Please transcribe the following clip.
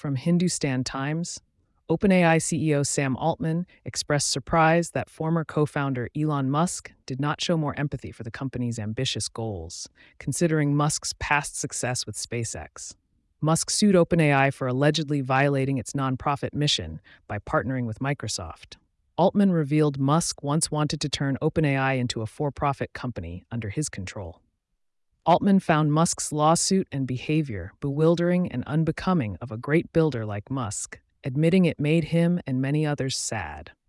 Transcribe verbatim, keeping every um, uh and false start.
From Hindustan Times, OpenAI C E O Sam Altman expressed surprise that former co-founder Elon Musk did not show more empathy for the company's ambitious goals, considering Musk's past success with SpaceX. Musk sued OpenAI for allegedly violating its nonprofit mission by partnering with Microsoft. Altman revealed Musk once wanted to turn OpenAI into a for-profit company under his control. Altman found Musk's lawsuit and behavior bewildering and unbecoming of a great builder like Musk, admitting it made him and many others sad.